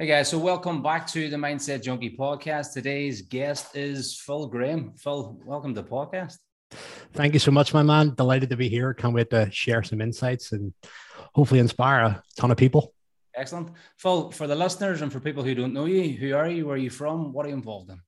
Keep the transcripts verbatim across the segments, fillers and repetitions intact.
Hey guys, so welcome back to the Mindset Junkie podcast. Today's guest is Phil Graham. Phil, welcome to the podcast. Thank you so much, my man. Delighted to be here. Can't wait to share some insights and hopefully inspire a ton of people. Excellent. Phil, for the listeners and for people who don't know you, who are you? Where are you from? What are you involved in?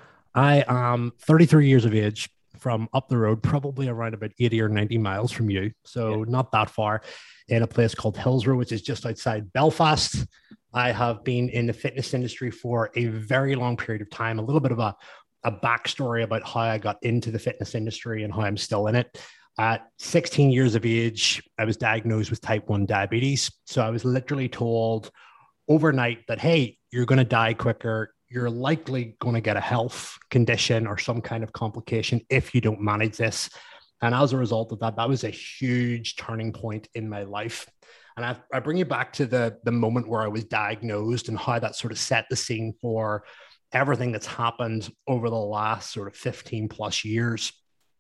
I am thirty-three years of age, from up the road, probably around about eighty or ninety miles from you. So yeah. Not that far, in a place called Hillsborough, which is just outside Belfast. I have been in the fitness industry for a very long period of time. A little bit of a, a backstory about how I got into the fitness industry and how I'm still in it. At sixteen years of age, I was diagnosed with type one diabetes. So I was literally told overnight that, hey, you're going to die quicker. You're likely going to get a health condition or some kind of complication if you don't manage this. And as a result of that, that was a huge turning point in my life. And I, I bring you back to the, the moment where I was diagnosed and how that sort of set the scene for everything that's happened over the last sort of fifteen plus years.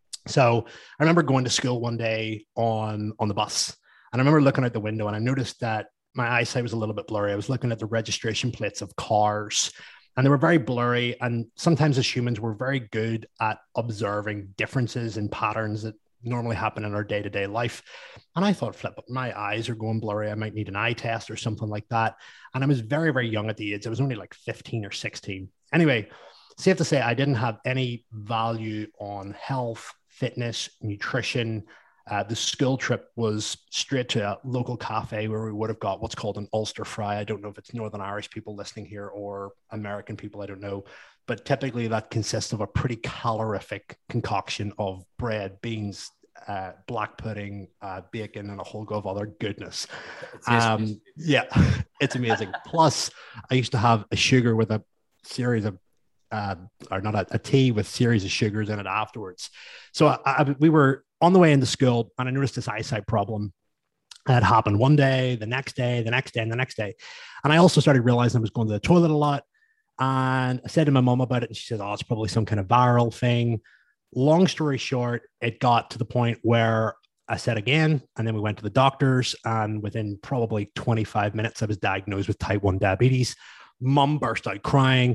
So I remember going to school one day on, on the bus, and I remember looking out the window and I noticed that my eyesight was a little bit blurry. I was looking at the registration plates of cars, and they were very blurry. And sometimes as humans, we're very good at observing differences and patterns that normally happen in our day-to-day life. And I thought, flip, my eyes are going blurry. I might need an eye test or something like that. And I was very, very young at the age. I was only like fifteen or sixteen. Anyway, safe to say I didn't have any value on health, fitness, nutrition. Uh, the school trip was straight to a local cafe where we would have got what's called an Ulster fry. I don't know if it's Northern Irish people listening here or American people, I don't know. But typically that consists of a pretty calorific concoction of bread, beans, uh, black pudding, uh, bacon, and a whole go of other goodness. Um, yeah, it's amazing. Plus, I used to have a sugar with a series of, uh, or not a, a tea with series of sugars in it afterwards. So I, I, we were on the way into school, and I noticed this eyesight problem had happened one day, the next day, the next day, and the next day. And I also started realizing I was going to the toilet a lot. And I said to my mom about it, and she said, oh, it's probably some kind of viral thing. Long story short, it got to the point where I said again, and then we went to the doctors, and within probably twenty-five minutes, I was diagnosed with type one diabetes. Mom burst out crying.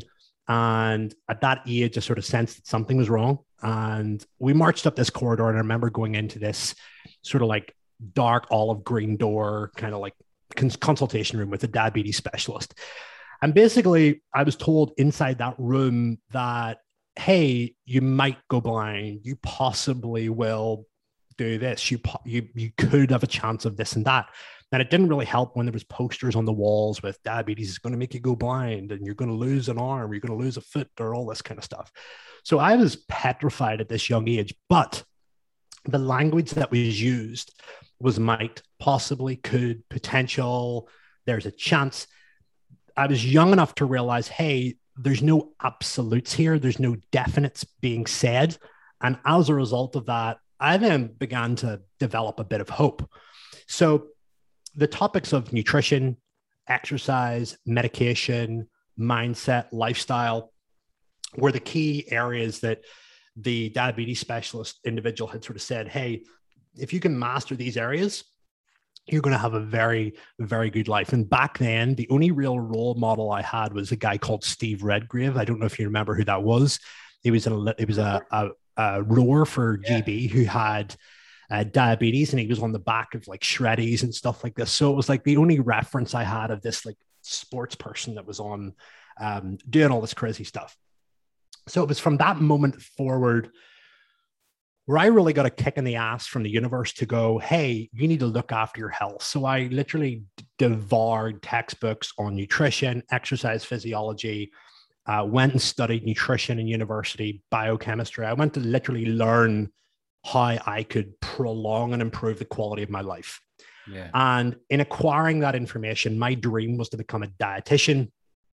And at that age, I sort of sensed that something was wrong. And we marched up this corridor, and I remember going into this sort of like dark olive green door, kind of like cons- consultation room with a diabetes specialist. And basically, I was told inside that room that, hey, you might go blind. You possibly will do this. You, po- you, you could have a chance of this and that. And it didn't really help when there was posters on the walls with diabetes is going to make you go blind and you're going to lose an arm, you're going to lose a foot, or all this kind of stuff. So I was petrified at this young age, but the language that was used was might, possibly, could, potential, there's a chance. I was young enough to realize, hey, there's no absolutes here. There's no definites being said. And as a result of that, I then began to develop a bit of hope. So the topics of nutrition, exercise, medication, mindset, lifestyle were the key areas that the diabetes specialist individual had sort of said, hey, if you can master these areas, you're going to have a very, very good life. And back then, the only real role model I had was a guy called Steve Redgrave. I don't know if you remember who that was. He was a, he was a, a, a rower for G B who had uh, diabetes, and he was on the back of like Shreddies and stuff like this. So it was like the only reference I had of this like sports person that was on um, doing all this crazy stuff. So it was from that moment forward where I really got a kick in the ass from the universe to go, hey, you need to look after your health. So I literally devoured textbooks on nutrition, exercise physiology, uh, went and studied nutrition in university, biochemistry. I went to literally learn how I could prolong and improve the quality of my life. Yeah. And in acquiring that information, my dream was to become a dietitian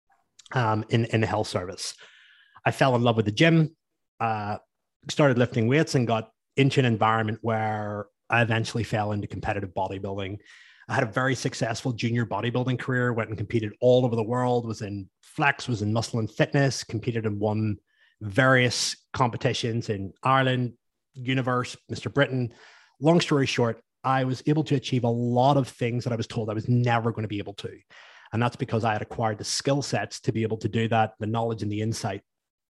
um, in, in the health service. I fell in love with the gym, uh, started lifting weights, and got into an environment where I eventually fell into competitive bodybuilding. I had a very successful junior bodybuilding career, went and competed all over the world, was in Flex, was in Muscle and Fitness, competed and won various competitions in Ireland, Universe, Mister Britain. Long story short, I was able to achieve a lot of things that I was told I was never going to be able to. And that's because I had acquired the skill sets to be able to do that, the knowledge and the insight.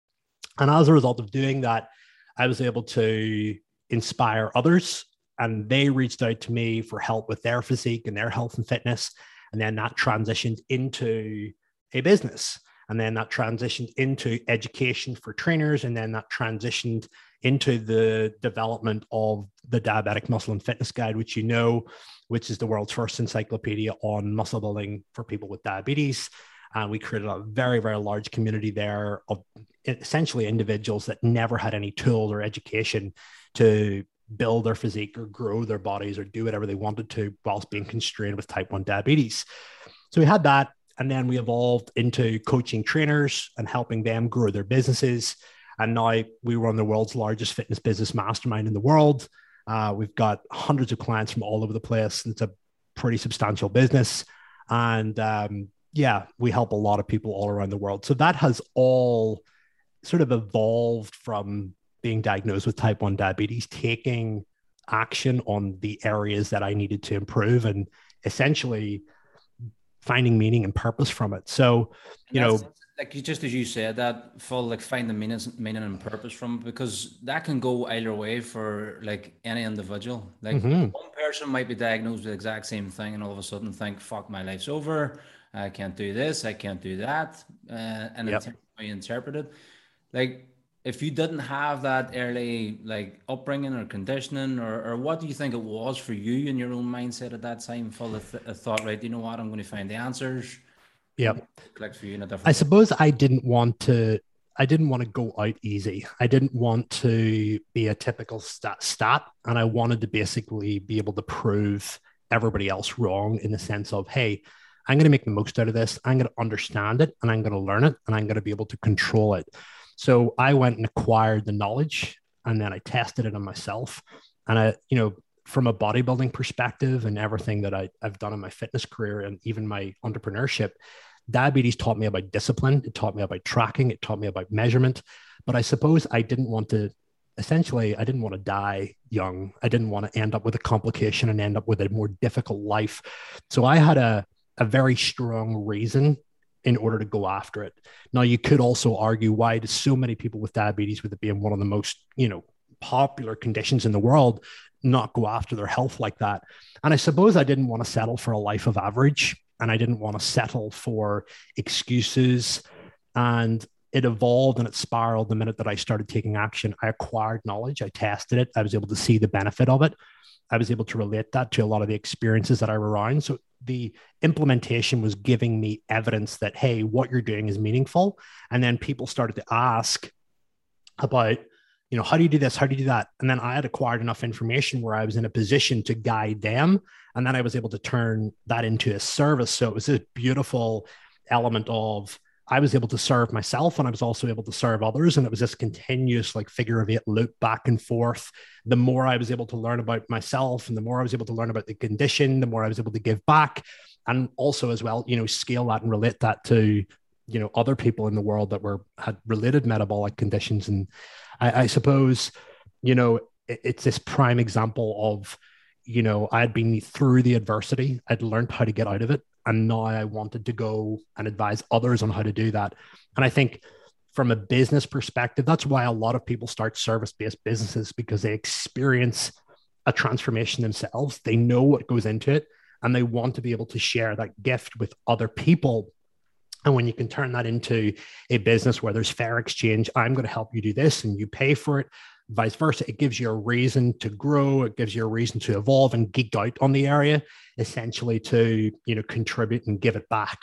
And as a result of doing that, I was able to inspire others, and they reached out to me for help with their physique and their health and fitness. And then that transitioned into a business. And then that transitioned into education for trainers. And then that transitioned into the development of the Diabetic Muscle and Fitness Guide, which you know, which is the world's first encyclopedia on muscle building for people with diabetes. And we created a very, very large community there of essentially individuals that never had any tools or education to build their physique or grow their bodies or do whatever they wanted to whilst being constrained with type one diabetes. So we had that. And then we evolved into coaching trainers and helping them grow their businesses. And now we run the world's largest fitness business mastermind in the world. Uh, we've got hundreds of clients from all over the place. It's a pretty substantial business. And um, yeah, we help a lot of people all around the world. So that has all sort of evolved from being diagnosed with type one diabetes, taking action on the areas that I needed to improve, and essentially finding meaning and purpose from it. So, you know, like you, just as you said that, full like find the meaning, meaning and purpose from it, because that can go either way for like any individual. Like mm-hmm. one person might be diagnosed with the exact same thing and all of a sudden think, fuck, my life's over. I can't do this. I can't do that. Uh, and yep. It's how you interpret it. Like, if you didn't have that early like upbringing or conditioning, or, or what do you think it was for you in your own mindset at that time? Full of th- thought, right? You know what? I'm going to find the answers. Yeah. Clicked for you in a different I way. suppose I didn't want to. I didn't want to go out easy. I didn't want to be a typical stat, stat, and I wanted to basically be able to prove everybody else wrong in the sense of, hey, I'm going to make the most out of this. I'm going to understand it, and I'm going to learn it, and I'm going to be able to control it. So I went and acquired the knowledge, and then I tested it on myself. And I, you know, from a bodybuilding perspective and everything that I, I've done in my fitness career and even my entrepreneurship, diabetes taught me about discipline. It taught me about tracking. It taught me about measurement. But I suppose I didn't want to, essentially, I didn't want to die young. I didn't want to end up with a complication and end up with a more difficult life. So I had a, a very strong reason in order to go after it. Now, you could also argue, why do so many people with diabetes, with it being one of the most, you know, popular conditions in the world, not go after their health like that? And I suppose I didn't want to settle for a life of average, and I didn't want to settle for excuses. And it evolved and it spiraled the minute that I started taking action. I acquired knowledge. I tested it. I was able to see the benefit of it. I was able to relate that to a lot of the experiences that I were around. So the implementation was giving me evidence that, hey, what you're doing is meaningful. And then people started to ask about, you know, how do you do this? How do you do that? And then I had acquired enough information where I was in a position to guide them. And then I was able to turn that into a service. So it was a beautiful element of, I was able to serve myself, and I was also able to serve others. And it was this continuous like figure of eight loop back and forth. The more I was able to learn about myself, and the more I was able to learn about the condition, the more I was able to give back. And also as well, you know, scale that and relate that to, you know, other people in the world that were, had related metabolic conditions. And I, I suppose, you know, it, it's this prime example of, you know, I had been through the adversity. I'd learned how to get out of it. And now I wanted to go and advise others on how to do that. And I think from a business perspective, that's why a lot of people start service-based businesses, because they experience a transformation themselves. They know what goes into it, and they want to be able to share that gift with other people. And when you can turn that into a business where there's fair exchange, I'm going to help you do this and you pay for it, vice versa, it gives you a reason to grow. It gives you a reason to evolve and geek out on the area, essentially to, you know, contribute and give it back.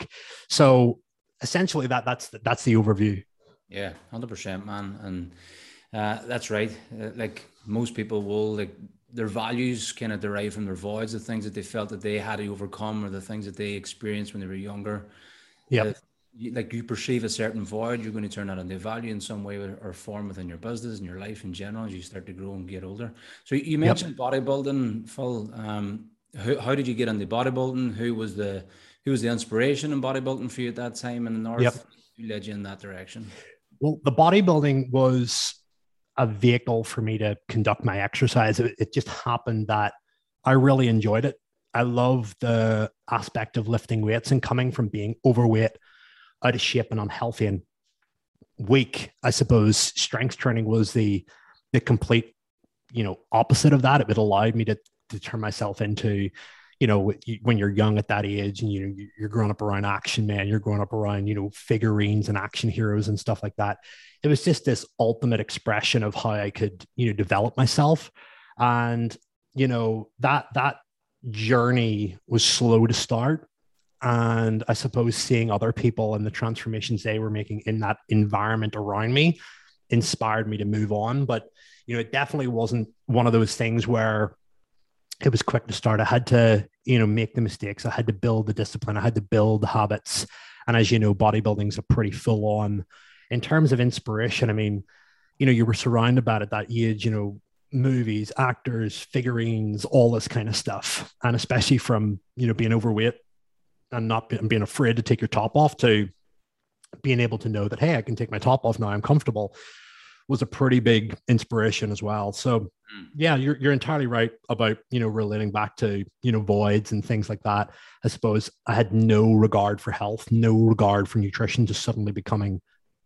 So essentially that that's, that's the overview. Yeah, one hundred percent, man. And uh, that's right. Uh, like most people will, like their values kind of derive from their voids, the things that they felt that they had to overcome, or the things that they experienced when they were younger. Yeah. Uh, like you perceive a certain void, you're going to turn that into value in some way or form within your business and your life in general as you start to grow and get older. So you mentioned yep. bodybuilding, Phil. Um, how, how did you get into bodybuilding? Who was the who was the inspiration in bodybuilding for you at that time in the north? Yep. Who led you in that direction? Well, the bodybuilding was a vehicle for me to conduct my exercise. It, it just happened that I really enjoyed it. I love the aspect of lifting weights and coming from being overweight, out of shape and unhealthy and weak. I suppose strength training was the, the complete, you know, opposite of that. It allowed me to, to turn myself into, you know, when you're young at that age and, you know, you're growing up around Action Man, you're growing up around, you know, figurines and action heroes and stuff like that. It was just this ultimate expression of how I could, you know, develop myself. And, you know, that, that journey was slow to start. And I suppose seeing other people and the transformations they were making in that environment around me inspired me to move on. But, you know, it definitely wasn't one of those things where it was quick to start. I had to, you know, make the mistakes. I had to build the discipline. I had to build the habits. And as you know, bodybuilding is a pretty full on in terms of inspiration. I mean, you know, you were surrounded by at that age, you know, movies, actors, figurines, all this kind of stuff. And especially from, you know, being overweight and not be, and being afraid to take your top off to being able to know that, hey, I can take my top off now, I'm comfortable, was a pretty big inspiration as well. So yeah, you're, you're entirely right about, you know, relating back to, you know, voids and things like that. I suppose I had no regard for health, no regard for nutrition, just suddenly becoming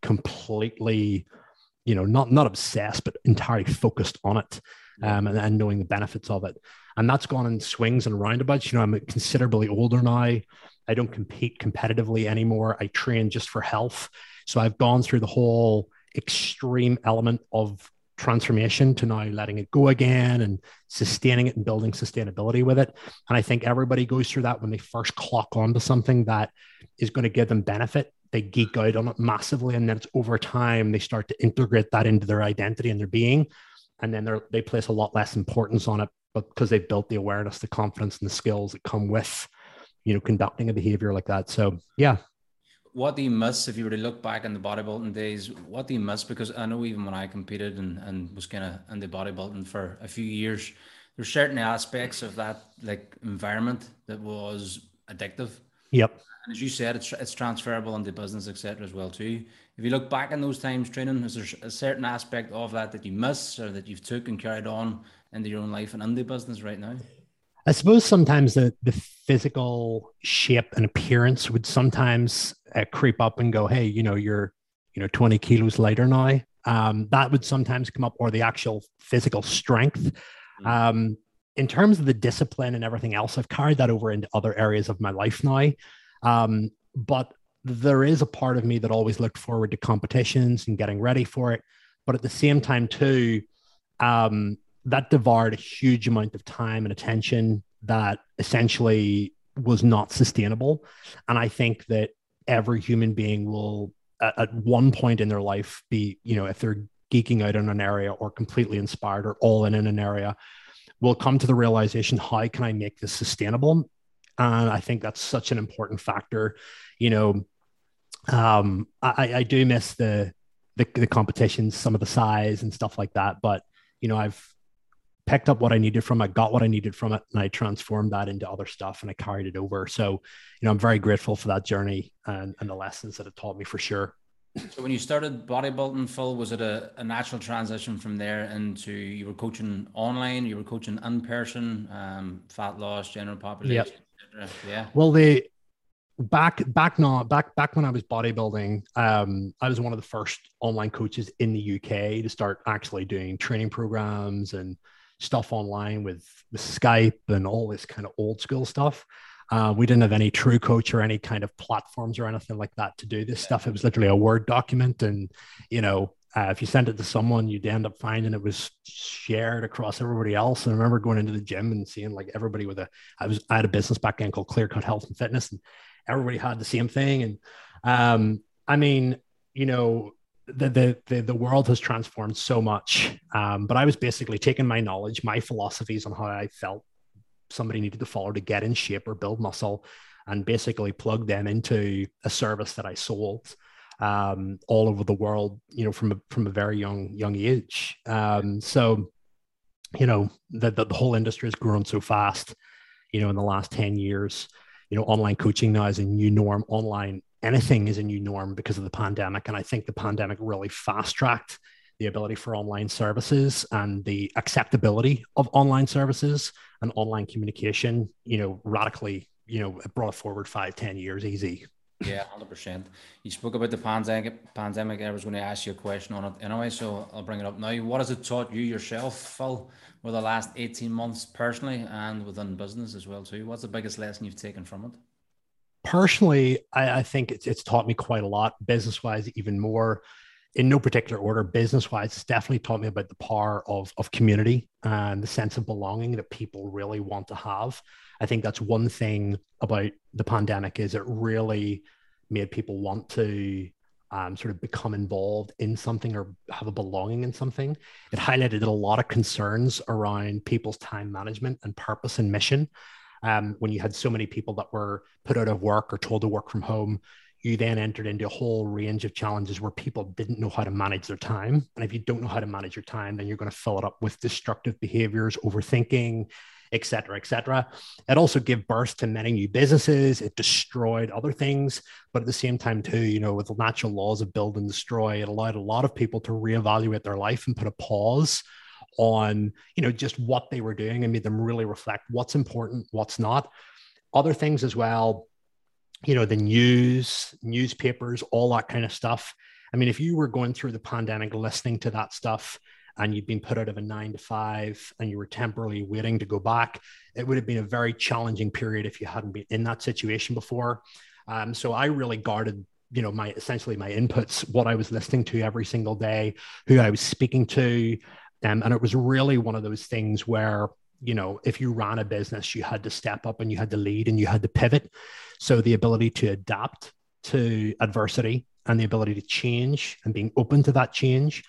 completely, you know, not, not obsessed, but entirely focused on it, um, and, and knowing the benefits of it. And that's gone in swings and roundabouts. You know, I'm considerably older now. I don't compete competitively anymore. I train just for health. So I've gone through the whole extreme element of transformation to now letting it go again and sustaining it and building sustainability with it. And I think everybody goes through that when they first clock onto something that is going to give them benefit. They geek out on it massively. And then it's over time, they start to integrate that into their identity and their being. And then they're, they place a lot less importance on it, but because they've built the awareness, the confidence, and the skills that come with, you know, conducting a behavior like that. So yeah. What do you miss if you were to look back in the bodybuilding days? What do you miss? Because I know even when I competed and, and was kind of in the bodybuilding for a few years, there's certain aspects of that like environment that was addictive. Yep. And as you said, it's it's transferable into business, et cetera, as well too. If you look back in those times training, is there a certain aspect of that that you miss or that you've took and carried on into your own life and into business right now? I suppose sometimes the, the physical shape and appearance would sometimes uh, creep up and go, hey, you know, you're, you know, twenty kilos lighter now. Um, that would sometimes come up, or the actual physical strength. Mm-hmm. Um, in terms of the discipline and everything else, I've carried that over into other areas of my life now. Um, but there is a part of me that always looked forward to competitions and getting ready for it. But at the same time too, um, that devoured a huge amount of time and attention that essentially was not sustainable. And I think that every human being will at, at one point in their life be, you know, if they're geeking out in an area or completely inspired or all in in an area, will come to the realization, how can I make this sustainable? And I think that's such an important factor. You know, um, I, I do miss the, the, the competitions, some of the size and stuff like that. But, you know, I've picked up what I needed from it, got what I needed from it, and I transformed that into other stuff and I carried it over. So, you know, I'm very grateful for that journey and, and the lessons that it taught me for sure. So when you started bodybuilding, Phil, was it a, a natural transition from there into, you were coaching online, you were coaching in person, um, fat loss, general population, yep. et cetera? Yeah. Well, they back back now back back when I was bodybuilding, um, I was one of the first online coaches in the U K to start actually doing training programs and stuff online with, with Skype and all this kind of old school stuff. Uh, we didn't have any True Coach or any kind of platforms or anything like that to do this stuff. It was literally a Word document. And, you know, uh, if you sent it to someone, you'd end up finding it was shared across everybody else. And I remember going into the gym and seeing like everybody with a, I was, I had a business back then called Clear Cut Health and Fitness, and everybody had the same thing. And um, I mean, you know, the, the, the, the world has transformed so much. Um, but I was basically taking my knowledge, my philosophies on how I felt somebody needed to follow to get in shape or build muscle, and basically plug them into a service that I sold um, all over the world, you know, from a, from a very young, young age. Um, so, you know, the, the, the whole industry has grown so fast, you know, in the last ten years. You know, online coaching now is a new norm. Online anything is a new norm because of the pandemic. And I think the pandemic really fast tracked the ability for online services and the acceptability of online services and online communication, you know, radically, you know, it brought it forward five, ten years easy. Yeah, one hundred percent. You spoke about the pandemic. Pandemic. I was going to ask you a question on it anyway, so I'll bring it up now. What has it taught you yourself, Phil, over the last eighteen months personally and within business as well too? What's the biggest lesson you've taken from it? Personally, I, I think it's, it's taught me quite a lot, business-wise, even more. In no particular order, business-wise, it's definitely taught me about the power of, of community and the sense of belonging that people really want to have. I think that's one thing about the pandemic is it really made people want to um, sort of become involved in something or have a belonging in something. It highlighted a lot of concerns around people's time management and purpose and mission. Um, when you had so many people that were put out of work or told to work from home, you then entered into a whole range of challenges where people didn't know how to manage their time. And if you don't know how to manage your time, then you're going to fill it up with destructive behaviors, overthinking, et cetera, et cetera. It also gave birth to many new businesses. It destroyed other things. But at the same time, too, you know, with the natural laws of build and destroy, it allowed a lot of people to reevaluate their life and put a pause on, you know, just what they were doing and made them really reflect what's important, what's not. Other things as well, you know, the news, newspapers, all that kind of stuff. I mean, if you were going through the pandemic listening to that stuff and you'd been put out of a nine to five and you were temporarily waiting to go back, it would have been a very challenging period if you hadn't been in that situation before. Um, so I really guarded, you know, my essentially my inputs, what I was listening to every single day, who I was speaking to. Um, and it was really one of those things where, you know, if you ran a business, you had to step up and you had to lead and you had to pivot. So the ability to adapt to adversity and the ability to change and being open to that change.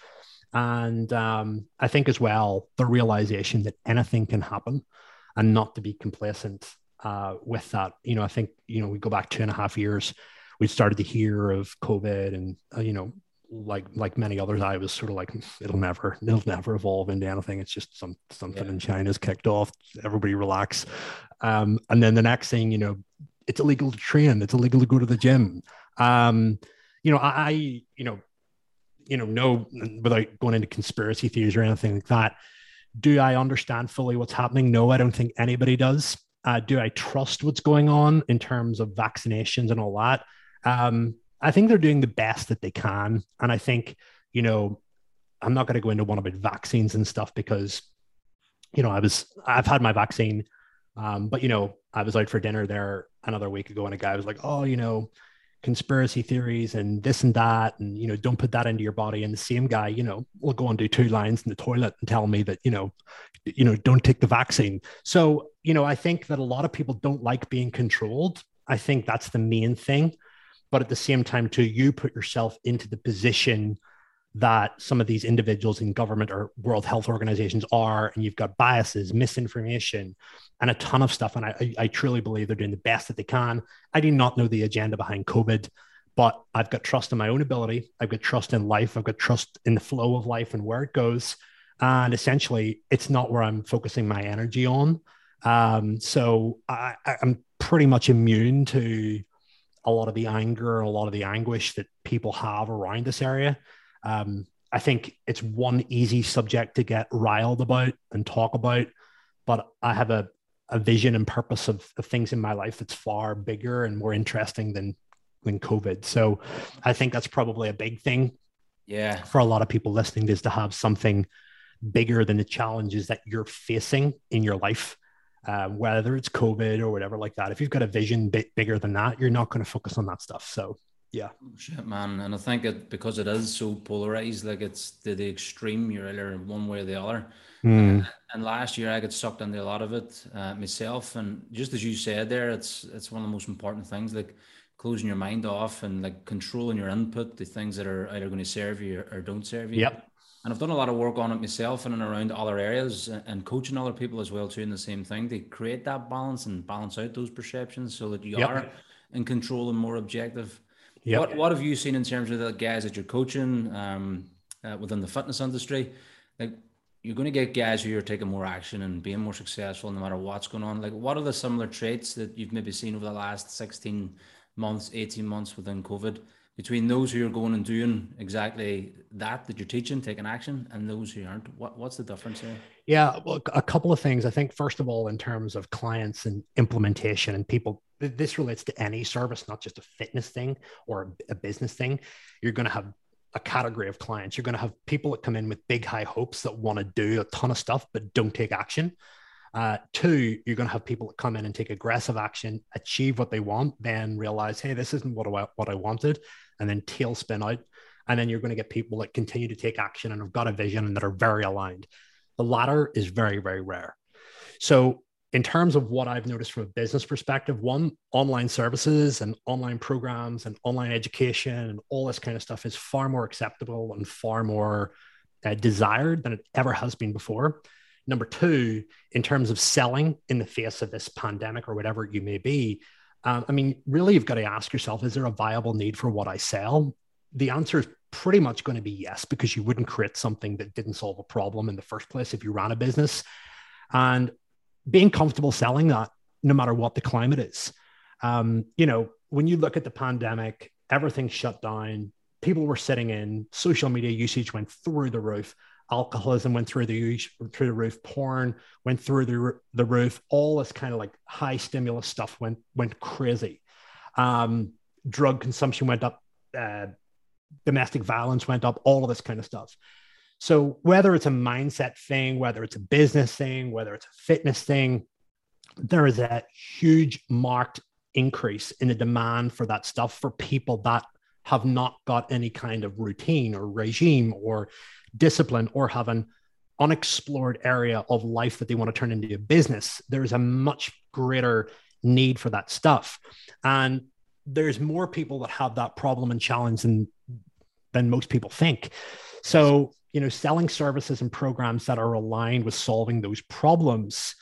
And um, I think as well, the realization that anything can happen and not to be complacent uh, with that. You know, I think, you know, we go back two and a half years, we started to hear of COVID and, uh, you know, like like many others, I was sort of like, it'll never, it'll never evolve into anything. It's just some something yeah. in China's kicked off. Everybody relax. Um, and then the next thing, you know, it's illegal to train. It's illegal to go to the gym. Um, you know, I, you know, you know, no, without going into conspiracy theories or anything like that, do I understand fully what's happening? No, I don't think anybody does. Uh, do I trust what's going on in terms of vaccinations and all that? Um, I think they're doing the best that they can. And I think, you know, I'm not going to go into one about vaccines and stuff because, you know, I was, I've had my vaccine, um, but, you know, I was out for dinner there another week ago and a guy was like, oh, you know, conspiracy theories and this and that, and, you know, don't put that into your body. And the same guy, you know, will go and do two lines in the toilet and tell me that, you know, you know, don't take the vaccine. So, you know, I think that a lot of people don't like being controlled. I think that's the main thing. But at the same time, too, you put yourself into the position that some of these individuals in government or World Health Organizations are, and you've got biases, misinformation, and a ton of stuff. And I, I truly believe they're doing the best that they can. I do not know the agenda behind COVID, but I've got trust in my own ability. I've got trust in life. I've got trust in the flow of life and where it goes. And essentially, it's not where I'm focusing my energy on. Um, so I, I'm pretty much immune to a lot of the anger and a lot of the anguish that people have around this area. Um, I think it's one easy subject to get riled about and talk about, but I have a, a vision and purpose of, of things in my life that's far bigger and more interesting than, than COVID. So I think that's probably a big thing. Yeah. For a lot of people listening, is to have something bigger than the challenges that you're facing in your life. Um, whether it's COVID or whatever like that. If you've got a vision bit bigger than that, you're not going to focus on that stuff. So, yeah. Shit, man. And I think it, because it is so polarized, like it's the, the extreme, you're either one way or the other. Mm. Uh, and last year I got sucked into a lot of it uh, myself. And just as you said there, it's it's one of the most important things, like closing your mind off and like controlling your input, the things that are either going to serve you or, or don't serve you. Yep. And I've done a lot of work on it myself and around other areas and coaching other people as well too in the same thing to create that balance and balance out those perceptions so that you yep. are in control and more objective. Yep. What What have you seen in terms of the guys that you're coaching um, uh, within the fitness industry? Like you're going to get guys who are taking more action and being more successful no matter what's going on. Like what are the similar traits that you've maybe seen over the last sixteen months, eighteen months within COVID between those who are going and doing exactly that that you're teaching, taking action, and those who aren't? What what's the difference here? Yeah, well, a couple of things. I think first of all, in terms of clients and implementation and people, this relates to any service, not just a fitness thing or a business thing. You're going to have a category of clients. You're going to have people that come in with big high hopes that want to do a ton of stuff but don't take action. Uh, two, you're going to have people that come in and take aggressive action, achieve what they want, then realize, hey, this isn't what I, what I wanted, and then tailspin out. And then you're going to get people that continue to take action and have got a vision and that are very aligned. The latter is very, very rare. So in terms of what I've noticed from a business perspective, one, online services and online programs and online education and all this kind of stuff is far more acceptable and far more uh, desired than it ever has been before. Number two, in terms of selling in the face of this pandemic or whatever you may be, um, I mean, really, you've got to ask yourself, is there a viable need for what I sell? The answer is pretty much going to be yes, because you wouldn't create something that didn't solve a problem in the first place if you ran a business. And being comfortable selling that, no matter what the climate is. Um, you know, when you look at the pandemic, everything shut down, people were sitting in, social media usage went through the roof. Alcoholism went through the through the roof. Porn went through the, the roof. All this kind of like high stimulus stuff went went crazy. Um, drug consumption went up. Uh, domestic violence went up. All of this kind of stuff. So whether it's a mindset thing, whether it's a business thing, whether it's a fitness thing, there is a huge marked increase in the demand for that stuff for people that have not got any kind of routine or regime or discipline or have an unexplored area of life that they want to turn into a business. There's a much greater need for that stuff. And there's more people that have that problem and challenge than, than most people think. So, you know, selling services and programs that are aligned with solving those problems,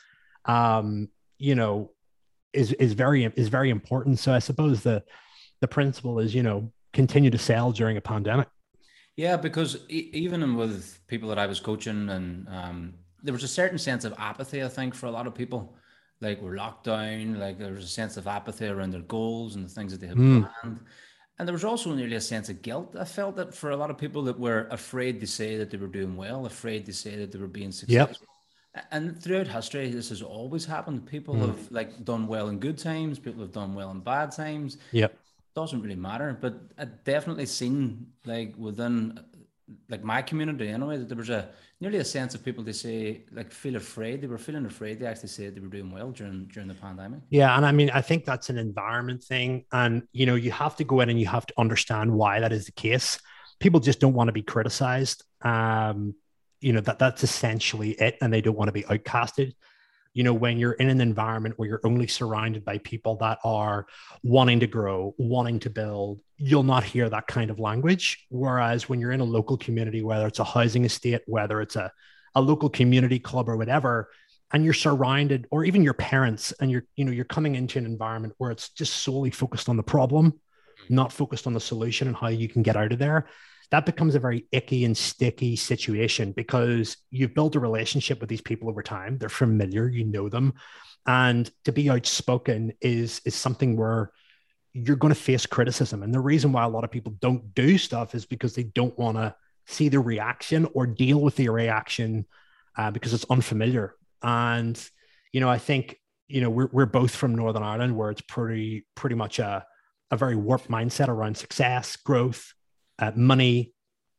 um, you know, is, is very, is very important. So I suppose the, the principle is, you know, continue to sell during a pandemic. Yeah, because e- even with people that I was coaching, and um, there was a certain sense of apathy, I think, for a lot of people. Like, we're locked down, like there was a sense of apathy around their goals and the things that they had Mm. planned. And there was also nearly a sense of guilt. I felt that for a lot of people that were afraid to say that they were doing well, afraid to say that they were being successful. Yep. And throughout history, this has always happened. People mm. have like done well in good times. People have done well in bad times. Yep. Doesn't really matter, but I definitely seen like within like my community anyway, that there was a nearly a sense of people to say like feel afraid. They were feeling afraid to actually say they were doing well during during the pandemic. Yeah, and I mean, I think that's an environment thing, and you know, you have to go in and you have to understand why that is the case. People just don't want to be criticized. Um, you know, that that's essentially it, and they don't want to be outcasted. You know, when you're in an environment where you're only surrounded by people that are wanting to grow, wanting to build, you'll not hear that kind of language. Whereas when you're in a local community, whether it's a housing estate, whether it's a, a local community club or whatever, and you're surrounded, or even your parents, and you're, you know, you're coming into an environment where it's just solely focused on the problem, not focused on the solution and how you can get out of there. That becomes a very icky and sticky situation because you've built a relationship with these people over time. They're familiar, you know them. And to be outspoken is, is something where you're going to face criticism. And the reason why a lot of people don't do stuff is because they don't want to see the reaction or deal with the reaction uh, because it's unfamiliar. And, you know, I think, you know, we're, we're both from Northern Ireland, where it's pretty, pretty much a, a very warped mindset around success, growth, Uh, money.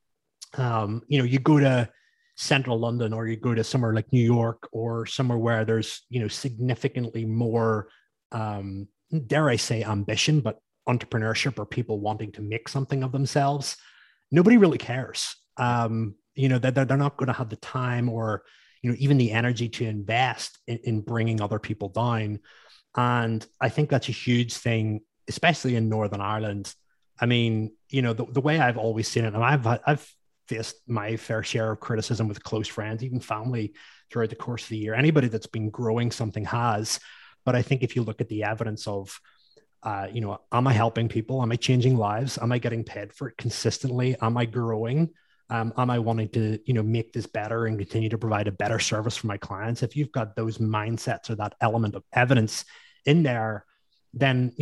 Um, you know, you go to central London, or you go to somewhere like New York, or somewhere where there's, you know, significantly more, um, dare I say, ambition, but entrepreneurship, or people wanting to make something of themselves. Nobody really cares. Um, you know, they're, they're not going to have the time or, you know, even the energy to invest in, in bringing other people down. And I think that's a huge thing, especially in Northern Ireland. I mean, you know, the, the way I've always seen it, and I've I've faced my fair share of criticism with close friends, even family, throughout the course of the year. Anybody that's been growing something has. But I think if you look at the evidence of, uh, you know, am I helping people? Am I changing lives? Am I getting paid for it consistently? Am I growing? Um, am I wanting to, you know, make this better and continue to provide a better service for my clients? If you've got those mindsets or that element of evidence in there, then, you know,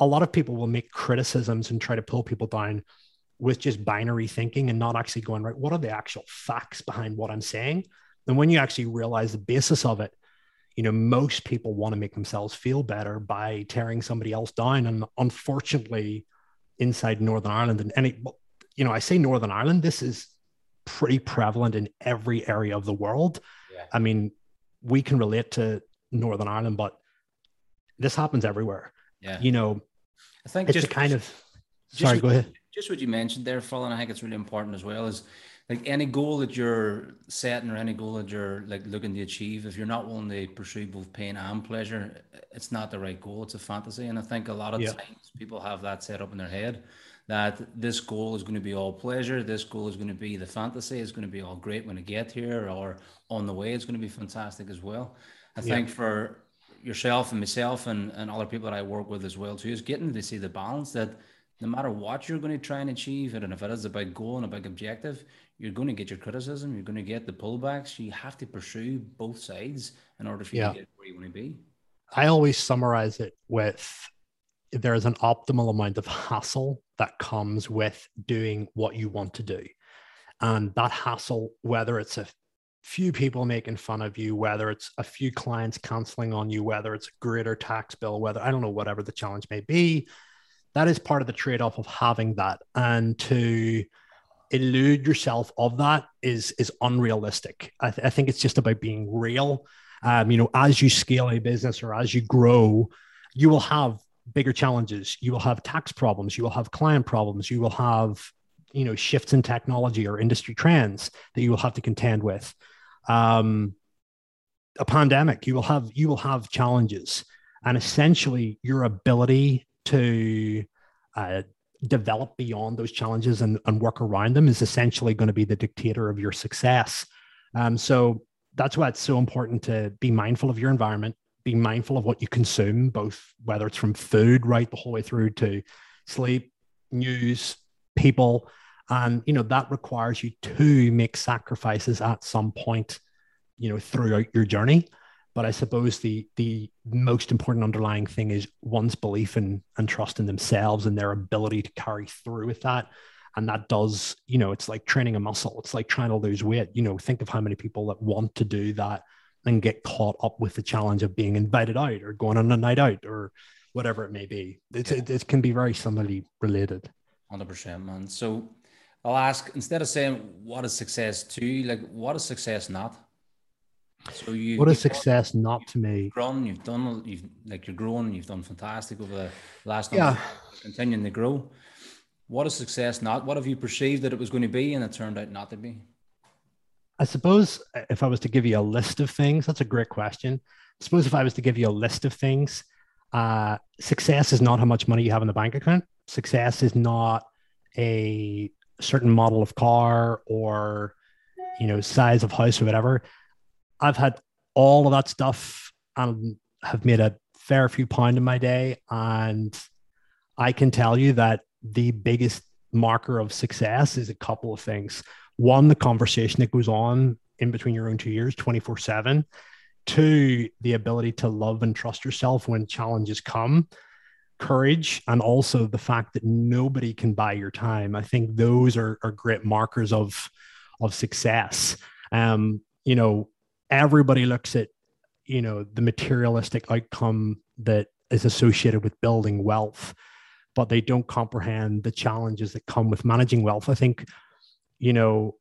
a lot of people will make criticisms and try to pull people down with just binary thinking and not actually going, right, what are the actual facts behind what I'm saying? And when you actually realize the basis of it, you know, most people want to make themselves feel better by tearing somebody else down. And unfortunately, inside Northern Ireland, and any, you know, I say Northern Ireland, this is pretty prevalent in every area of the world. Yeah. I mean, we can relate to Northern Ireland, but this happens everywhere. Yeah. You know, I think it's just a kind of, sorry, go ahead. Just what you mentioned there, Phil, and I think it's really important as well, is like any goal that you're setting or any goal that you're like looking to achieve, if you're not willing to pursue both pain and pleasure, it's not the right goal. It's a fantasy. And I think a lot of Yeah. times people have that set up in their head that this goal is going to be all pleasure. This goal is going to be the fantasy. It's going to be all great when I get here, or on the way, it's going to be fantastic as well. I Yeah. think for yourself and myself and, and other people that I work with as well too, is getting to see the balance that no matter what you're going to try and achieve, and if it is a big goal and a big objective, you're going to get your criticism, you're going to get the pullbacks. You have to pursue both sides in order for you Yeah. to get where you want to be. I always summarize it with there's an optimal amount of hassle that comes with doing what you want to do. And that hassle, whether it's a few people making fun of you, whether it's a few clients canceling on you, whether it's a greater tax bill, whether, I don't know, whatever the challenge may be, that is part of the trade-off of having that. And to elude yourself of that is, is unrealistic. I, th- I think it's just about being real. Um, you know, as you scale a business or as you grow, you will have bigger challenges. You will have tax problems. You will have client problems. You will have, you know, shifts in technology or industry trends that you will have to contend with. Um, a pandemic, you will have, you will have challenges, and essentially your ability to uh, develop beyond those challenges and, and work around them is essentially going to be the dictator of your success. Um, so that's why it's so important to be mindful of your environment, be mindful of what you consume, both whether it's from food right the whole way through to sleep, news, people. And, you know, that requires you to make sacrifices at some point, you know, throughout your journey. But I suppose the the most important underlying thing is one's belief in and trust in themselves and their ability to carry through with that. And that does, you know, it's like training a muscle. It's like trying to lose weight. You know, think of how many people that want to do that and get caught up with the challenge of being invited out or going on a night out or whatever it may be. It's, Yeah. it, it can be very similarly related. one hundred percent, man. So I'll ask, instead of saying what is success to you, like what is success not? So you, What is you've success not to me? grown, you've done, you've like you're growing, you've done fantastic over the last Yeah. number of years, continuing to grow. What is success not? What have you perceived that it was going to be and it turned out not to be? I suppose if I was to give you a list of things, that's a great question. I suppose if I was to give you a list of things, uh, success is not how much money you have in the bank account. Success is not a certain model of car or, you know, size of house or whatever. I've had all of that stuff and have made a fair few pound in my day. And I can tell you that the biggest marker of success is a couple of things. One, the conversation that goes on in between your own two ears, twenty-four seven. Two, the ability to love and trust yourself when challenges come. Courage, and also the fact that nobody can buy your time. I think those are, are great markers of, of success. Um, you know, everybody looks at, you know, the materialistic outcome that is associated with building wealth, but they don't comprehend the challenges that come with managing wealth. I think, you know,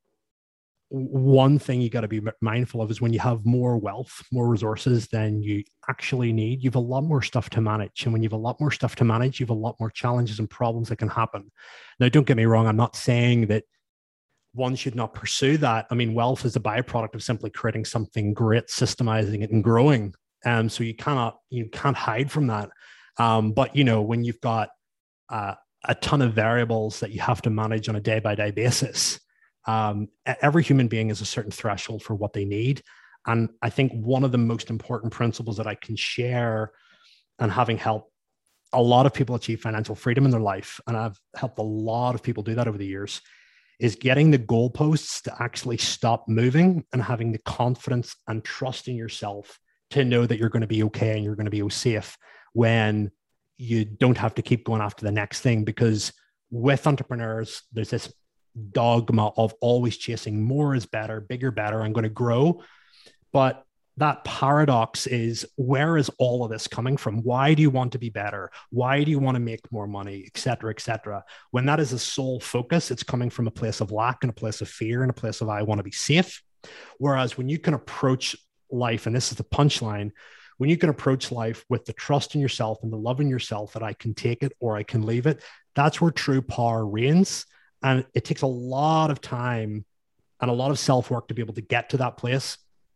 one thing you got to be mindful of is when you have more wealth, more resources than you actually need, you have a lot more stuff to manage. And when you have a lot more stuff to manage, you have a lot more challenges and problems that can happen. Now, don't get me wrong. I'm not saying that one should not pursue that. I mean, wealth is a byproduct of simply creating something great, systemizing it and growing. Um, so you cannot, you can't hide from that. Um, but, you know, when you've got uh, a ton of variables that you have to manage on a day by day basis, um, every human being has a certain threshold for what they need. And I think one of the most important principles that I can share, and having helped a lot of people achieve financial freedom in their life, and I've helped a lot of people do that over the years, is getting the goalposts to actually stop moving and having the confidence and trust in yourself to know that you're going to be okay and you're going to be safe when you don't have to keep going after the next thing, because with entrepreneurs, there's this dogma of always chasing more is better, bigger, better. I'm going to grow. But that paradox is, where is all of this coming from? Why do you want to be better? Why do you want to make more money, et cetera, et cetera? When that is a sole focus, it's coming from a place of lack and a place of fear and a place of, I want to be safe. Whereas when you can approach life, and this is the punchline, when you can approach life with the trust in yourself and the love in yourself that I can take it or I can leave it, that's where true power reigns. And it takes a lot of time and a lot of self-work to be able to get to that place.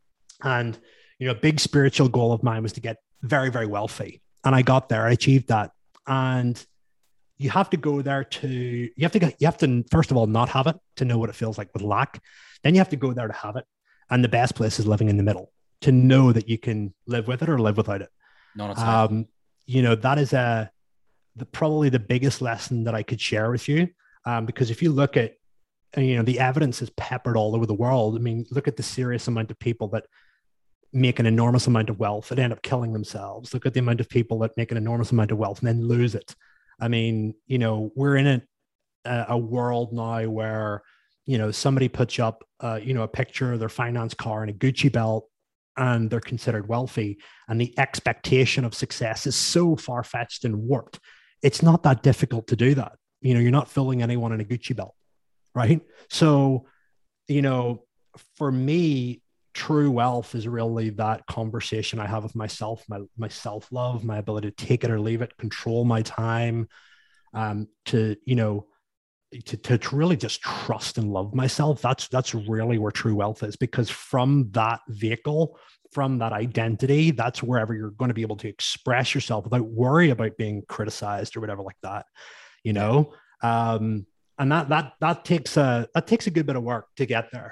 And, you know, a big spiritual goal of mine was to get very, very wealthy. And I got there, I achieved that. And you have to go there to, you have to, you have to, first of all, not have it to know what it feels like with lack. Then you have to go there to have it. And the best place is living in the middle, to know that you can live with it or live without it. Not um, you know, that is a, the, probably the biggest lesson that I could share with you. Um, because if you look at, you know, the evidence is peppered all over the world. I mean, look at the serious amount of people that make an enormous amount of wealth that end up killing themselves. Look at the amount of people that make an enormous amount of wealth and then lose it. I mean, you know, we're in a, a world now where, you know, somebody puts up, uh, you know, a picture of their finance car and a Gucci belt, and they're considered wealthy. And the expectation of success is so far-fetched and warped. It's not that difficult to do that. You know, you're not fooling anyone in a Gucci belt, right? So, you know, for me, true wealth is really that conversation I have with myself, my, my self-love, my ability to take it or leave it, control my time, um, to, you know, to, to really just trust and love myself. That's, that's really where true wealth is, because from that vehicle, from that identity, that's wherever you're going to be able to express yourself without worry about being criticized or whatever like that, you know? Um, and that, that, that takes a, that takes a good bit of work to get there.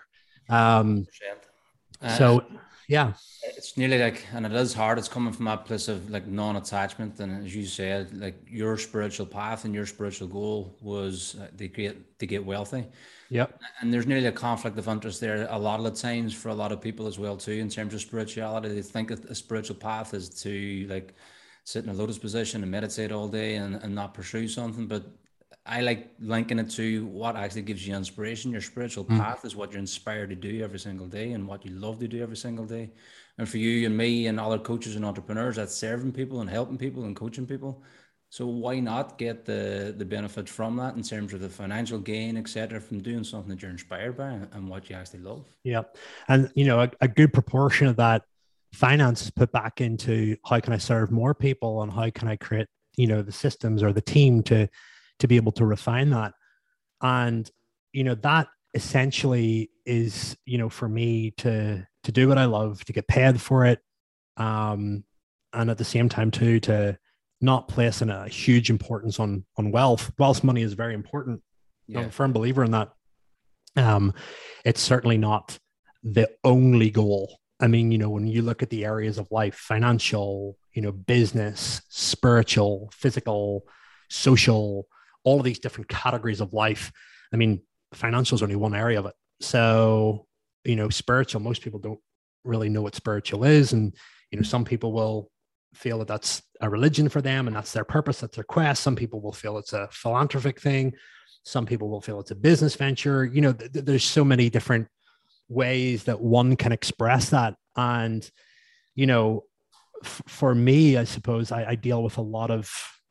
Um, Uh, so yeah, it's nearly like, and it is hard. It's coming from that place of like non-attachment. And as you said, like your spiritual path and your spiritual goal was uh, to get, to get wealthy. Yep. And there's nearly a conflict of interest there a lot of the times for a lot of people as well too, in terms of spirituality. They think a spiritual path is to like sit in a lotus position and meditate all day and, and not pursue something. But I like linking it to what actually gives you inspiration. Your spiritual path mm. is what you're inspired to do every single day and what you love to do every single day. And for you and me and other coaches and entrepreneurs, that's serving people and helping people and coaching people. So why not get the, the benefit from that in terms of the financial gain, et cetera, from doing something that you're inspired by and what you actually love? Yeah. And, you know, a, a good proportion of that finance is put back into how can I serve more people and how can I create, you know, the systems or the team to, to be able to refine that. And, you know, that essentially is, you know, for me to, to do what I love, to get paid for it. Um, and at the same time too, to not placing a huge importance on, on wealth. Wealth money is very important. Yeah. I'm a firm believer in that. Um, it's certainly not the only goal. I mean, you know, when you look at the areas of life, financial, you know, business, spiritual, physical, social, all of these different categories of life. I mean, financial is only one area of it. So, you know, spiritual, most people don't really know what spiritual is. And, you know, some people will feel that that's a religion for them and that's their purpose, that's their quest. Some people will feel it's a philanthropic thing. Some people will feel it's a business venture. You know, th- th- there's so many different ways that one can express that. And, you know, f- for me, I suppose I, I deal with a lot of,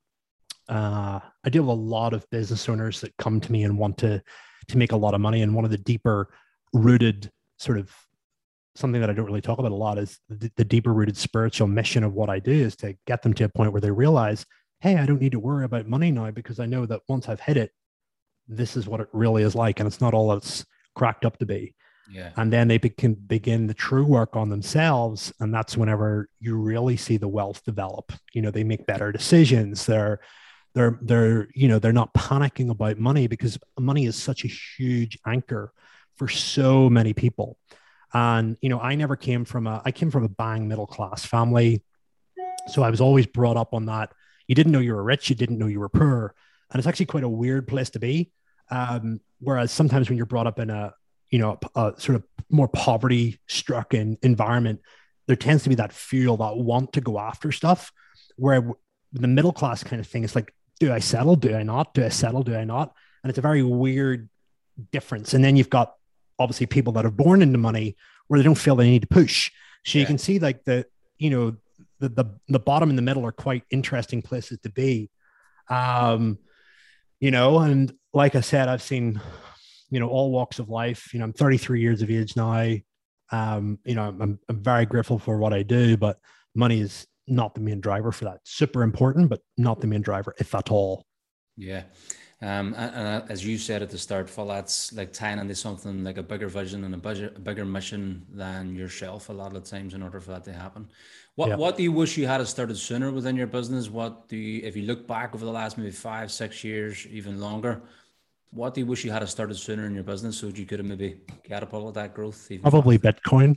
uh, I deal with a lot of business owners that come to me and want to, to make a lot of money. And one of the deeper rooted sort of something that I don't really talk about a lot is the, the deeper rooted spiritual mission of what I do is to get them to a point where they realize, hey, I don't need to worry about money now because I know that once I've hit it, this is what it really is like. And it's not all it's cracked up to be. Yeah. And then they be- can begin the true work on themselves. And that's whenever you really see the wealth develop. You know, they make better decisions. They're, they're, they're, you know, they're not panicking about money because money is such a huge anchor for so many people. And, you know, I never came from a, I came from a bang middle class family. So I was always brought up on that. You didn't know you were rich. You didn't know you were poor. And it's actually quite a weird place to be. Um, whereas sometimes when you're brought up in a, you know, a, a sort of more poverty stricken environment, there tends to be that fuel, that want to go after stuff where the middle class kind of thing, it's like, do I settle? Do I not? Do I settle? Do I not? And it's a very weird difference. And then you've got obviously people that are born into money where they don't feel they need to push. So yeah. You can see like the, you know, the, the, the bottom and the middle are quite interesting places to be. Um, you know, and like I said, I've seen, you know, all walks of life. You know, I'm thirty-three years of age now. Um, you know, I'm, I'm very grateful for what I do, but money is not the main driver for that. Super important, but not the main driver, if at all. Yeah. Um, and, and as you said at the start, Phil, that's like tying into something like a bigger vision and a, budget, a bigger mission than yourself a lot of times in order for that to happen. What yep. What do you wish you had started sooner within your business? What do you, if you look back over the last maybe five, six years, even longer, what do you wish you had started sooner in your business so you could have maybe catapulted that growth? Even Probably faster? Bitcoin.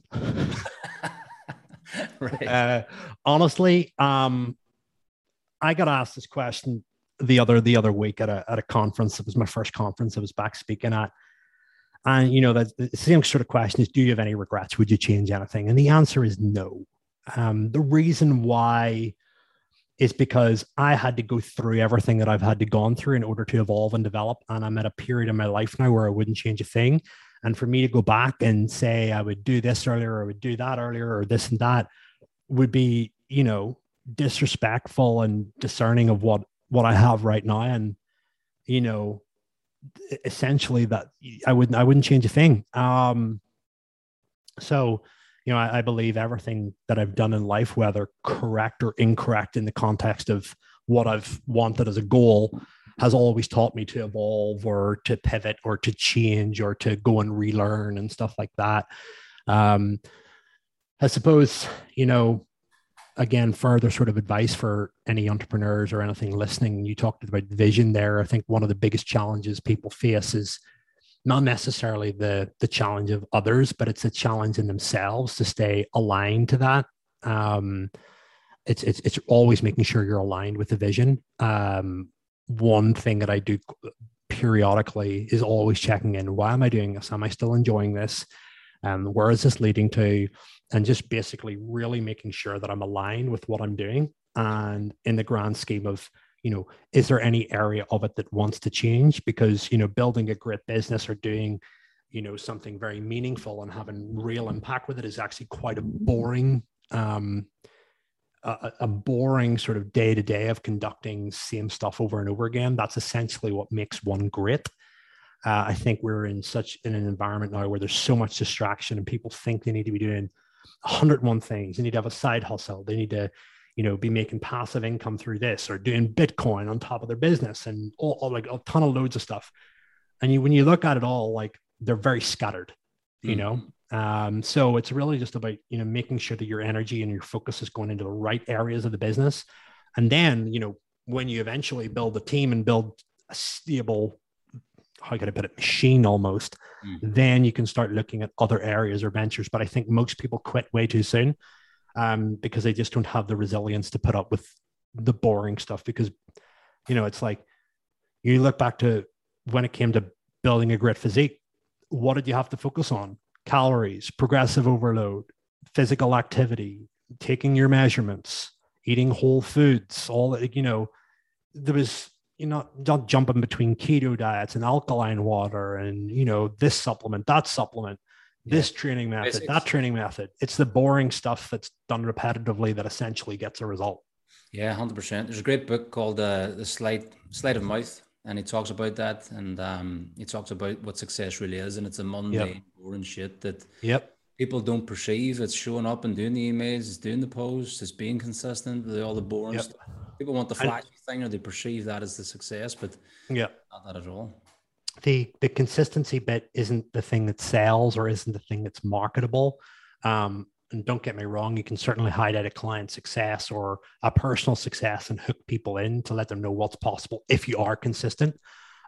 Right. Uh, honestly, um, I got asked this question the other the other week at a at a conference. It was my first conference I was back speaking at, and you know that the same sort of question is, do you have any regrets? Would you change anything? And the answer is no. Um, the reason why is because I had to go through everything that I've had to gone through in order to evolve and develop, and I'm at a period in my life now where I wouldn't change a thing. And for me to go back and say I would do this earlier, or I would do that earlier, or this and that would be, you know, disrespectful and discerning of what what I have right now. And, you know, essentially that I wouldn't, I wouldn't change a thing. Um, so, you know, I, I believe everything that I've done in life, whether correct or incorrect in the context of what I've wanted as a goal, has always taught me to evolve or to pivot or to change or to go and relearn and stuff like that. Um, I suppose, you know, again, further sort of advice for any entrepreneurs or anything listening. You talked about vision there. I think one of the biggest challenges people face is not necessarily the, the challenge of others, but it's a challenge in themselves to stay aligned to that. Um, it's, it's, it's always making sure you're aligned with the vision. Um, one thing that I do periodically is always checking in. Why am I doing this? Am I still enjoying this? Um, where is this leading to? And just basically really making sure that I'm aligned with what I'm doing. And in the grand scheme of, you know, is there any area of it that wants to change? Because, you know, building a great business or doing, you know, something very meaningful and having real impact with it is actually quite a boring, um, a, a boring sort of day to day of conducting same stuff over and over again. That's essentially what makes one great. Uh, I think we're in such in an environment now where there's so much distraction and people think they need to be doing one hundred and one things. They need to have a side hustle. They need to, you know, be making passive income through this or doing Bitcoin on top of their business and all, all like a ton of loads of stuff. And you, when you look at it all, like they're very scattered, you mm-hmm. know? Um, so it's really just about, you know, making sure that your energy and your focus is going into the right areas of the business. And then, you know, when you eventually build a team and build a stable, how can I put it, machine almost, mm-hmm. then you can start looking at other areas or ventures. But I think most people quit way too soon um, because they just don't have the resilience to put up with the boring stuff. Because, you know, it's like you look back to when it came to building a great physique, what did you have to focus on? Calories, progressive overload, physical activity, taking your measurements, eating whole foods, all that, you know, there was, you're not, not jumping between keto diets and alkaline water and, you know, this supplement, that supplement, this yeah. training method, Basics. that training method. It's the boring stuff that's done repetitively that essentially gets a result. Yeah, one hundred percent. There's a great book called uh, The Sleight, Sleight of Mouth, and he talks about that. And um, he talks about what success really is. And it's a mundane, yep. boring shit that yep. people don't perceive. It's showing up and doing the emails, it's doing the posts, it's being consistent, all the boring yep. stuff. People want the flashy and, thing, or they perceive that as the success, but yeah, not that at all. The the consistency bit isn't the thing that sells or isn't the thing that's marketable. Um, and don't get me wrong, you can certainly highlight a client success or a personal success and hook people in to let them know what's possible if you are consistent.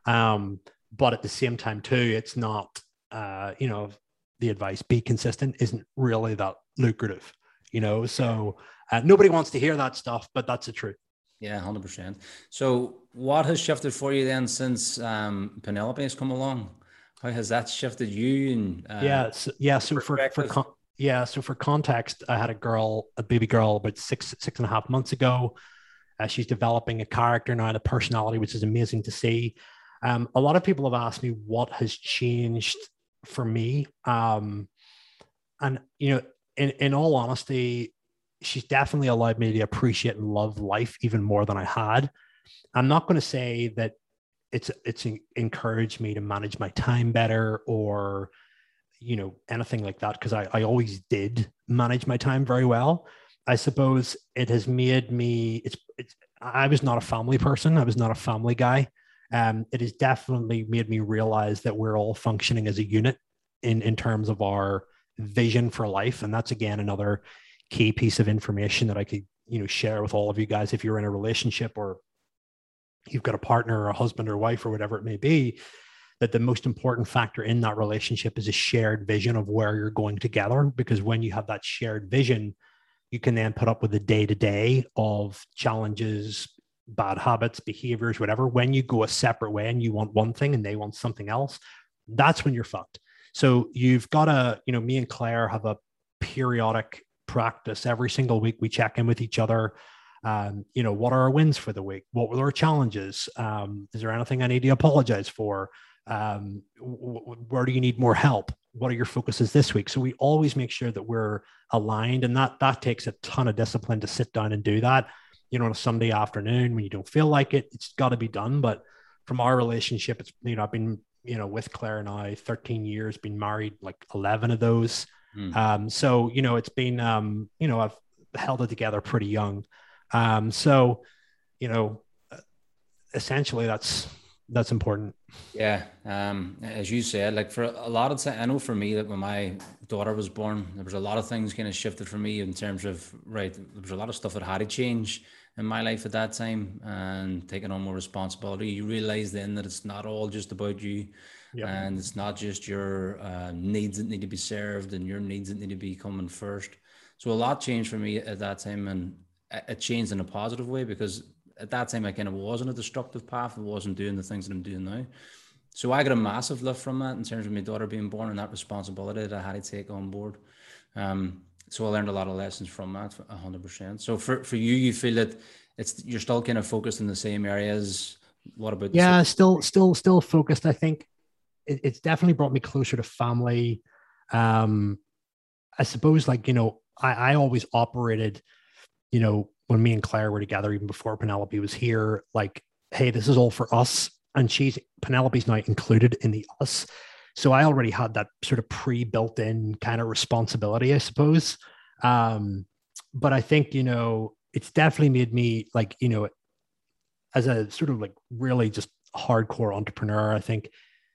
Um, but at the same time, too, it's not, uh, you know, the advice, be consistent, isn't really that lucrative, you know? So uh, nobody wants to hear that stuff, but that's the truth. Yeah, one hundred percent. So what has shifted for you then since um, Penelope has come along? How has that shifted you? And uh, yeah, so, yeah. So for, for con- yeah, so for context, I had a girl, a baby girl, about six, six and a half months ago. Uh, she's developing a character now and a personality, which is amazing to see. Um, a lot of people have asked me what has changed for me. Um, and, you know, in, in all honesty, she's definitely allowed me to appreciate and love life even more than I had. I'm not going to say that it's it's encouraged me to manage my time better or, you know, anything like that, because I, I always did manage my time very well. I suppose it has made me, it's, it's, I was not a family person. I was not a family guy. Um, it has definitely made me realize that we're all functioning as a unit in, in terms of our vision for life. And that's, again, another key piece of information that I could, you know, share with all of you guys. If you're in a relationship or you've got a partner or a husband or wife or whatever it may be, that the most important factor in that relationship is a shared vision of where you're going together. Because when you have that shared vision, you can then put up with the day-to-day of challenges, bad habits, behaviors, whatever. When you go a separate way and you want one thing and they want something else, that's when you're fucked. So you've got to, you know, me and Claire have a periodic practice. Every single week we check in with each other. Um, you know, what are our wins for the week? What were our challenges? Um, is there anything I need to apologize for? Um, w- w- where do you need more help? What are your focuses this week? So we always make sure that we're aligned, and that that takes a ton of discipline to sit down and do that. You know, on a Sunday afternoon when you don't feel like it, it's got to be done. But from our relationship, it's, you know, I've been, you know, with Claire now thirteen years, been married like eleven of those. Mm. Um, so, you know, it's been, um, you know, I've held it together pretty young. Um, so, you know, essentially that's, that's important. Yeah. Um, as you said, like for a lot of time, I know for me that when my daughter was born, there was a lot of things kind of shifted for me in terms of, right, there was a lot of stuff that had to change in my life at that time, and taking on more responsibility. You realize then that it's not all just about you. Yep. And it's not just your uh, needs that need to be served and your needs that need to be coming first. So a lot changed for me at that time, and it changed in a positive way, because at that time I kind of was on a destructive path. I wasn't doing the things that I'm doing now. So I got a massive lift from that in terms of my daughter being born and that responsibility that I had to take on board. Um, so I learned a lot of lessons from that, one hundred percent. So for, for you, you feel that it's, you're still kind of focused in the same areas. What about? Yeah, still, still, still focused. I think it, it's definitely brought me closer to family. Um, I suppose, like, you know, I, I always operated, you know, when me and Claire were together, even before Penelope was here, like, hey, this is all for us. And she's, Penelope's now included in the us. So I already had that sort of pre-built in kind of responsibility, I suppose. Um, but I think, you know, it's definitely made me, like, you know, as a sort of like really just hardcore entrepreneur, I think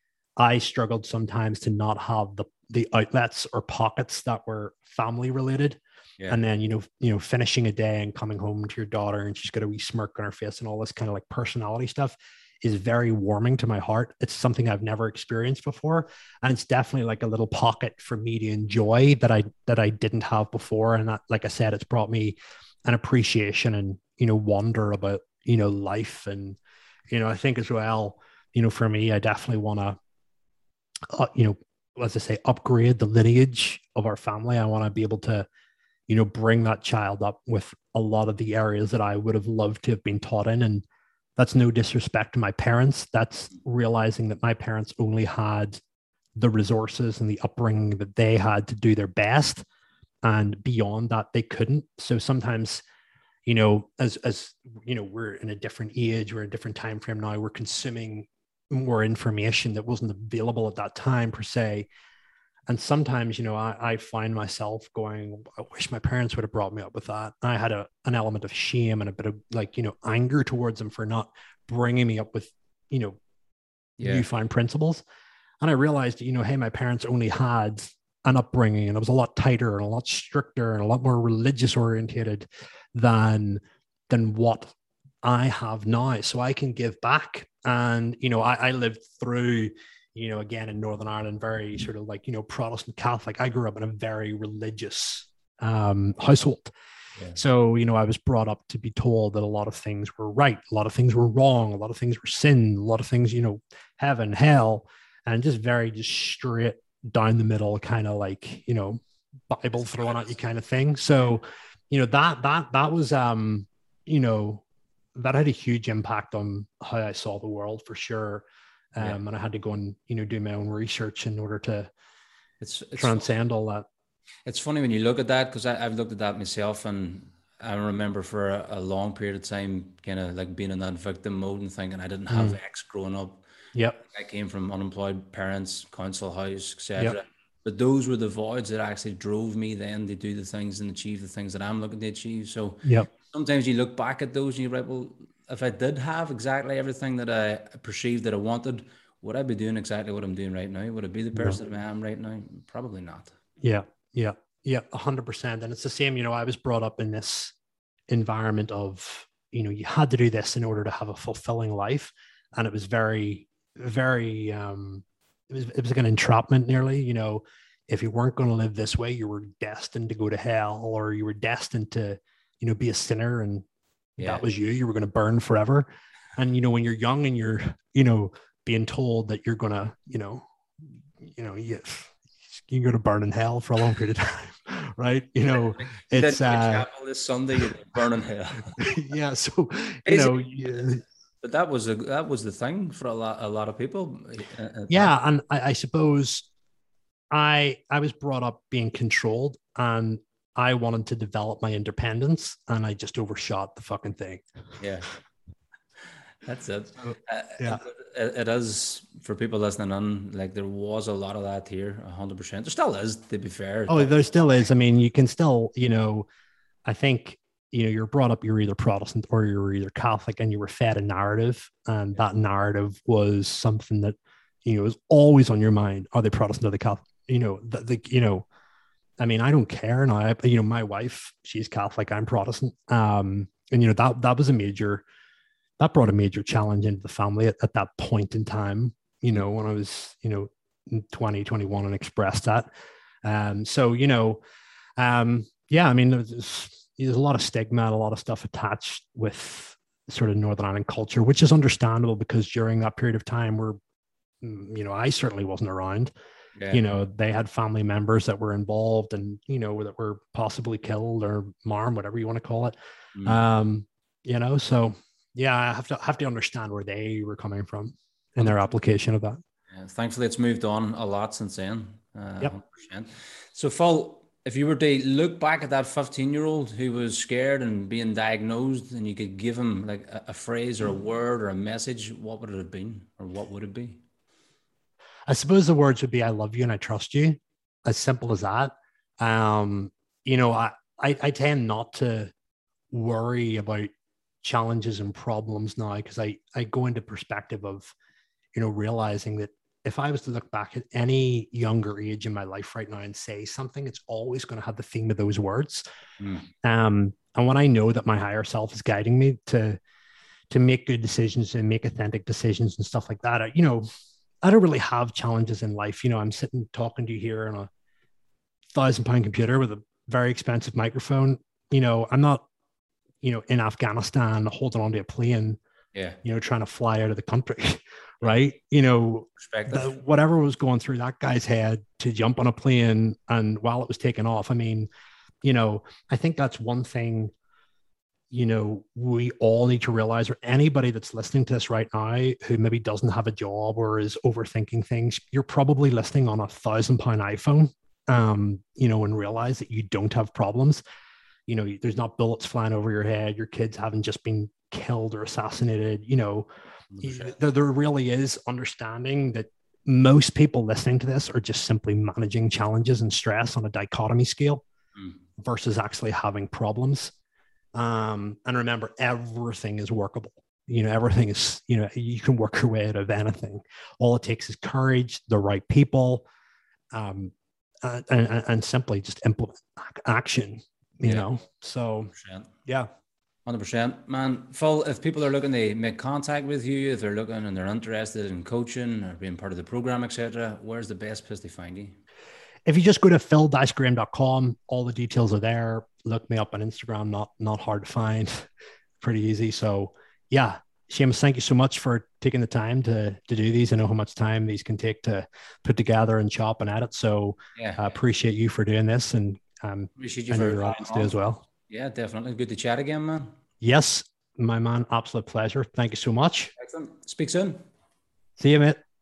I struggled sometimes to not have the, the outlets or pockets that were family related. Yeah. And then, you know, you know, finishing a day and coming home to your daughter and she's got a wee smirk on her face and all this kind of like personality stuff is very warming to my heart. It's something I've never experienced before. And it's definitely like a little pocket for me to enjoy that I, that I didn't have before. And that, like I said, it's brought me an appreciation and, you know, wonder about, you know, life. And, you know, I think as well, you know, for me, I definitely want to, uh, you know, as I say, upgrade the lineage of our family. I want to be able to, you know, bring that child up with a lot of the areas that I would have loved to have been taught in. And that's no disrespect to my parents. That's realizing that my parents only had the resources and the upbringing that they had to do their best. And beyond that, they couldn't. So sometimes, you know, as, as, you know, we're in a different age, we're in a different time frame now, we're consuming more information that wasn't available at that time per se. And sometimes, you know, I, I find myself going, I wish my parents would have brought me up with that. I had a, an element of shame and a bit of like, you know, anger towards them for not bringing me up with, you know, yeah. newfound principles. And I realized, you know, hey, my parents only had an upbringing and it was a lot tighter and a lot stricter and a lot more religious orientated than, than what I have now. So I can give back. And, you know, I, I lived through, you know, again, in Northern Ireland, very sort of like, you know, Protestant Catholic. I grew up in a very religious um, household. Yeah. So, you know, I was brought up to be told that a lot of things were right. A lot of things were wrong. A lot of things were sin. A lot of things, you know, heaven, hell, and just very just straight down the middle, kind of like, you know, Bible thrown at you kind of thing. So, you know, that, that, that was, um, you know, that had a huge impact on how I saw the world for sure. Um, yeah. And I had to go and, you know, do my own research in order to it's, it's transcend all that. It's funny when you look at that, because I've looked at that myself, and I remember for a, a long period of time kind of like being in that victim mode and thinking I didn't have mm. X growing up. Yep. I came from unemployed parents, council house, et cetera. Yep. But those were the voids that actually drove me then to do the things and achieve the things that I'm looking to achieve. So yep. sometimes you look back at those and you're like, well, if I did have exactly everything that I perceived that I wanted, would I be doing exactly what I'm doing right now? Would I be the person no. that I am right now? Probably not. Yeah. Yeah. Yeah. A hundred percent. And it's the same, you know, I was brought up in this environment of, you know, you had to do this in order to have a fulfilling life. And it was very, very, um, it was, it was like an entrapment nearly, you know, if you weren't going to live this way, you were destined to go to hell, or you were destined to, you know, be a sinner, and yeah. that was you, you were going to burn forever. And, you know, when you're young and you're, you know, being told that you're going to, you know, you know, you, you're going to burn in hell for a long period of time, right? You know, it's uh, this Sunday, you're burning hell. yeah. So, you know, yeah. But that was a, that was the thing for a lot, a lot of people. Yeah. And I, I suppose I, I was brought up being controlled, and I wanted to develop my independence, and I just overshot the fucking thing. Yeah. That's it. Uh, yeah. It, it is, for people listening on, like there was a lot of that here, one hundred percent. There still is, to be fair. Oh, there still is. I mean, you can still, you know, I think, you know, you're brought up, you're either Protestant or you're either Catholic, and you were fed a narrative, and that narrative was something that, you know, was always on your mind. Are they Protestant? Are they Catholic? You know, the, the you know, I mean, I don't care now. I, you know, my wife, she's Catholic, I'm Protestant. Um, and, you know, that, that was a major, that brought a major challenge into the family at, at that point in time, you know, when I was, you know, twenty, twenty-one, and expressed that. Um, so, you know, um, yeah, I mean, there's, there's a lot of stigma, a lot of stuff attached with sort of Northern Ireland culture, which is understandable, because during that period of time where, you know, I certainly wasn't around. Yeah. You know, they had family members that were involved, and, you know, that were possibly killed or marred, whatever you want to call it. Mm. Um, you know, so yeah, I have to have to understand where they were coming from in their application of that. Yeah, thankfully, it's moved on a lot since then. Uh, yep. one hundred percent. So, Phil, if you were to look back at that fifteen-year-old who was scared and being diagnosed, and you could give him like a, a phrase or a word or a message, what would it have been, or what would it be? I suppose the words would be, I love you and I trust you. As simple as that. Um, you know, I, I, I tend not to worry about challenges and problems now, because I, I go into perspective of, you know, realizing that if I was to look back at any younger age in my life right now and say something, it's always going to have the theme of those words. Mm. Um, and when I know that my higher self is guiding me to, to make good decisions and make authentic decisions and stuff like that, I, you know, I don't really have challenges in life. You know, I'm sitting talking to you here on a thousand pound computer with a very expensive microphone. You know, I'm not, you know, in Afghanistan holding onto a plane, yeah, you know, trying to fly out of the country, right? You know, the, whatever was going through that guy's head to jump on a plane, and while it was taking off, I mean, you know, I think that's one thing, you know, we all need to realize, or anybody that's listening to this right now who maybe doesn't have a job or is overthinking things, you're probably listening on a thousand pound iPhone, um, you know, and realize that you don't have problems. You know, there's not bullets flying over your head. Your kids haven't just been killed or assassinated. You know, there, there really is understanding that most people listening to this are just simply managing challenges and stress on a dichotomy scale mm. versus actually having problems. Um, and remember, everything is workable. You know, everything is, you know, you can work your way out of anything. All it takes is courage, the right people, um, and, and, and simply just implement action, you yeah. know? So, one hundred percent. Yeah. one hundred percent, man. Phil, if people are looking to make contact with you, if they're looking and they're interested in coaching or being part of the program, et cetera, where's the best place to find you? If you just go to phil dash graham dot com, all the details are there. Look me up on Instagram, not, not hard to find, pretty easy. So yeah, Seamus, thank you so much for taking the time to, to do these. I know how much time these can take to put together and chop and edit. So yeah, I appreciate you for doing this, and um, appreciate you for your audience do as well. Yeah, definitely. Good to chat again, man. Yes. My man, absolute pleasure. Thank you so much. Excellent. Speak soon. See you, mate.